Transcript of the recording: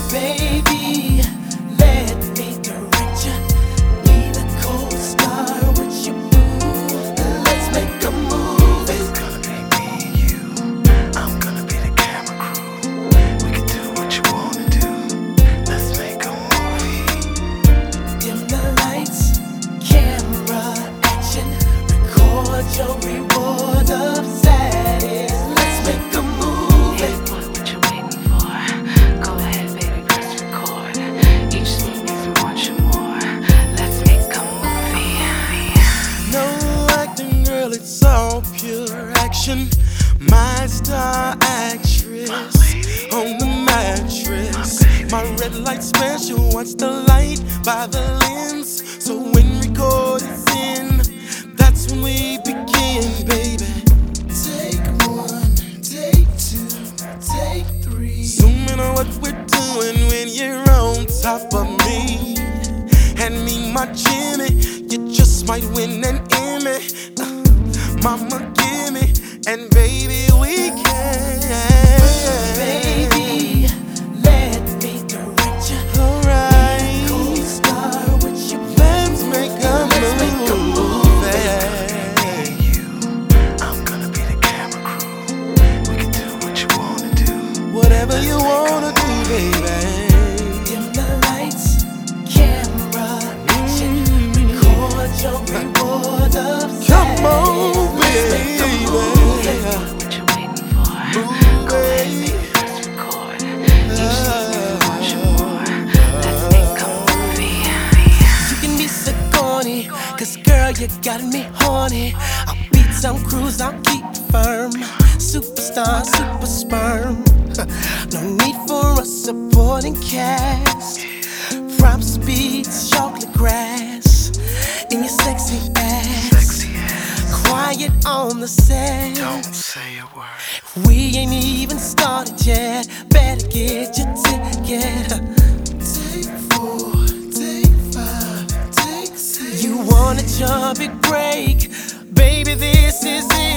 Baby, let me direct you. Be the co-star with your boo. Let's make a movie. It's gonna be me and you. I'm gonna be the camera crew. We can do what you wanna do. Let's make a movie. Dim the lights, camera action. Record your reward of sadness. Let's make a movie. Hey boy, what you waiting for? Go ahead, baby, press record. Each scene makes me want you more. Let's make a movie. No acting, girl, it's all pure action. My star actress on the mattress. My red light special, watch the light by the lens. So when record is in, that's when we begin, baby. Take one, take two, take three. Zooming on what we're doing when you're on top of me. Hand me my Jimmy, you just might win an Emmy. Mama, gimme, and baby, we can. Baby, let me direct you. Alright, Co-star with your boo. let's make a movie. I'm gonna be the camera crew. We can do what you wanna do. Whatever you wanna do, baby. Dim the lights, camera action. Record your reward of Come on, sadness. baby. What you waiting for? Go ahead, Movie. baby, press record. Each scene makes me want you more. Let's make a movie. You can be so corny, 'cause girl, you got me horny. I'll beat some crews, I'll keep firm. Superstar, super sperm. No need for a supporting cast. Prop speed, chocolate grass. In your sexy ass. Sexy ass. Quiet on the set. Don't say a word. We ain't even started yet. Better get your ticket. Take 4, take 5, take 6. You want a big break, baby? This is it.